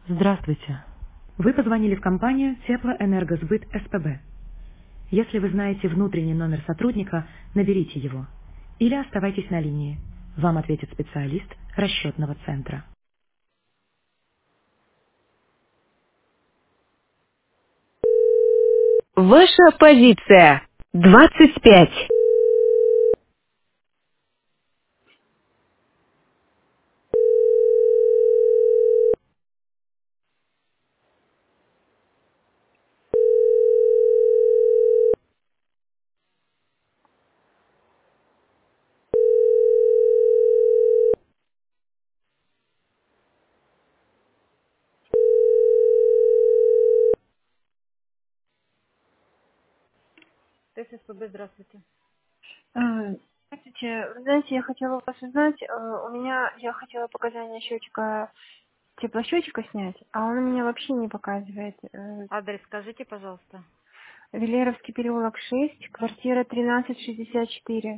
Здравствуйте. Вы позвонили в компанию Теплоэнергосбыт СПБ. Если вы знаете внутренний номер сотрудника, наберите его. Или оставайтесь на линии. Вам ответит специалист расчетного центра. Ваша позиция. 25. ТССПБ, здравствуйте. Здравствуйте. Вы знаете, я хотела у вас узнать, я хотела показания счетчика, теплосчетчика снять, а он у меня вообще не показывает. Адрес скажите, пожалуйста. Велеровский переулок 6, квартира 1364.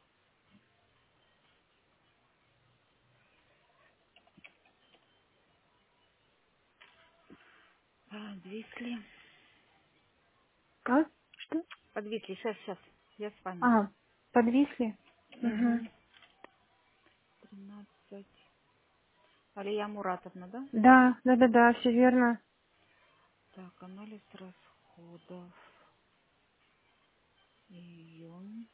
Подвисли. Как? Что? Подвисли. Сейчас. Я с вами. А, подвисли? Угу. Угу. 13. Алия Муратовна, да? Да, все верно. Так, анализ расходов. Июнь.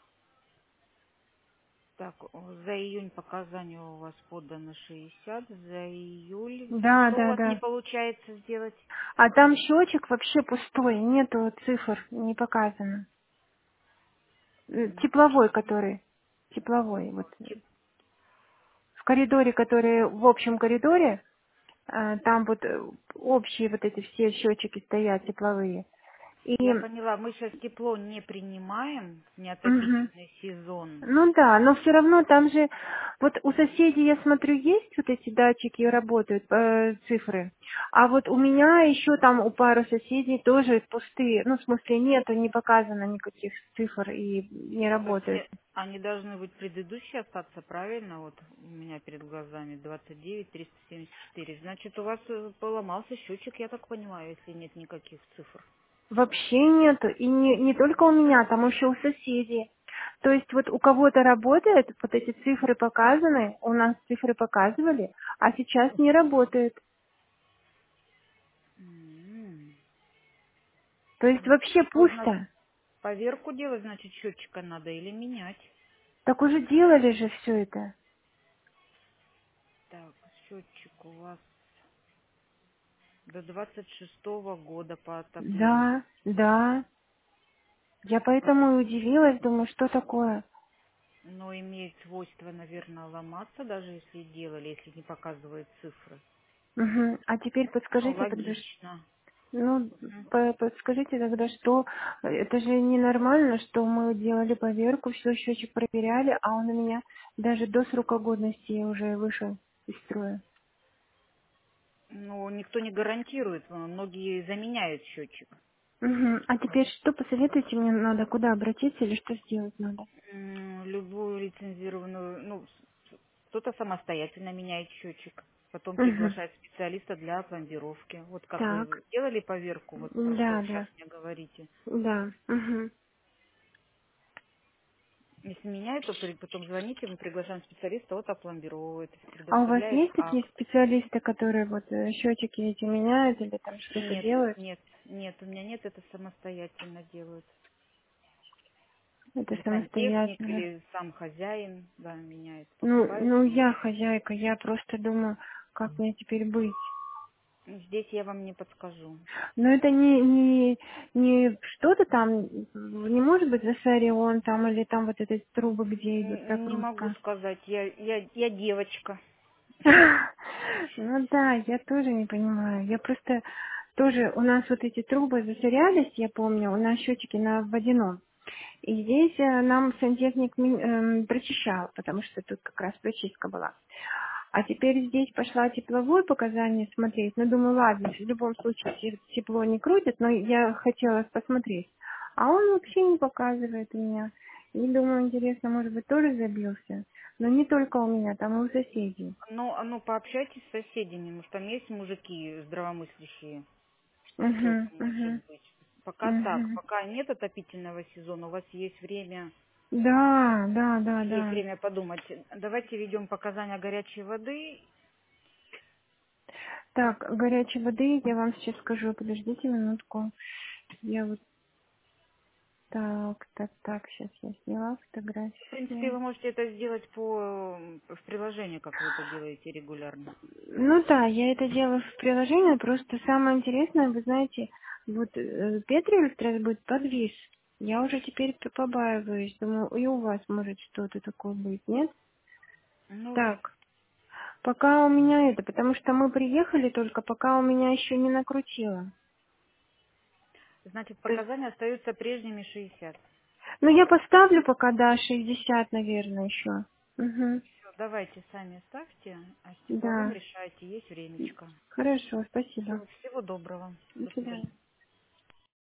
Так, за июнь показания у вас подано 60, за июль. Что у вас не Да. получается сделать? А там счетчик вообще пустой, нету цифр, не показано. Тепловой, который. Тепловой, вот. В коридоре, который в общем коридоре, там вот общие вот эти все счетчики стоят тепловые. И Я поняла, мы сейчас тепло не принимаем, мгм. неотопительный сезон. Ну да, но все равно там же вот у соседей, я смотрю, есть вот эти датчики работают, цифры. А вот у меня еще там у пары соседей тоже пустые, ну в смысле нету, не показано никаких цифр и не То есть работают. они должны быть предыдущие остаться, правильно? Вот у меня перед глазами 29 374. Значит, у вас поломался счетчик, я так понимаю, если нет никаких цифр. Вообще нету. И не только у меня, там еще у соседей. То есть вот у кого-то работает, вот эти цифры показаны, у нас цифры показывали, а сейчас не работает. М. То есть вообще Что, значит, пусто. поверку делать, значит, счетчика надо или менять? Так уже делали же все это. Так, счетчик у вас до 26-го года по отоплению. Да. Я поэтому и удивилась, думаю, что такое. Но имеет свойство, наверное, ломаться, даже если делали, если не показывает цифры. Мгм. А теперь Ну, подскажите тогда, логично. ну, Мгм. подскажите тогда, что это же ненормально, что мы делали поверку, все счетчик проверяли, а он у меня даже до срока годности уже вышел из строя. Ну, никто не гарантирует, многие заменяют счетчик. Мгм. А теперь что посоветуете мне надо, куда обратиться или что сделать надо? Любую лицензированную, ну, кто-то самостоятельно меняет счетчик, потом Мгм. приглашает специалиста для пломбировки. Вот как вы Так, делали поверку, вот про что сейчас да, мне говорите. да. Мгм. Если меняют, то потом звоните, мы приглашаем специалиста, вот опломбирует, А у вас предоставляет есть такие акт. специалисты, которые вот счетчики эти меняют или там что-то Нет, делают? нет, у меня нет, это самостоятельно делают. Это Или сантехник, самостоятельно. или сам хозяин, да, меняет, покупает. Ну, Ну, я хозяйка, я просто думаю, как мне теперь быть. здесь я вам не подскажу. Но это не что-то там, не может быть засорен там, или там вот эти трубы, где идет Не могу прокрутка. сказать, я девочка. Ну да, я тоже не понимаю. Я просто тоже, у нас вот эти трубы засорялись, я помню, у нас счетчики на водяном. И здесь нам сантехник прочищал, потому что тут как раз прочистка была. А теперь здесь пошла тепловое показание смотреть. Ну, думаю, ладно, в любом случае тепло не крутит, но я хотела посмотреть. А он вообще не показывает у меня. И думаю, интересно, может быть, тоже забился. Но не только у меня, там и у соседей. Ну, пообщайтесь с соседями, может, там есть мужики здравомыслящие. Все Угу, это угу, может быть. Пока так, угу. пока нет отопительного сезона, у вас есть время, Да, да, да, да. подумать. Давайте ведем показания горячей воды. Так, горячей воды я вам сейчас скажу. Подождите минутку. Я вот так, сейчас я сняла В принципе, фотографии. вы можете это сделать в приложении, как вы это делаете регулярно. Ну да, я это делаю в приложении, просто самое интересное, вы знаете, вот Петри будет подвис. Я уже теперь побаиваюсь, думаю, и у вас может что-то такое быть, нет? Ну, Так, пока у меня это, потому что мы приехали только, пока у меня еще не накрутило. значит, То есть, показания остаются прежними 60. ну я поставлю пока, да, 60, наверное, еще. Угу. Всё, давайте сами ставьте, а с тепловым Да, решайте, есть времечко. хорошо, спасибо. Всего доброго. До До свидания. свидания.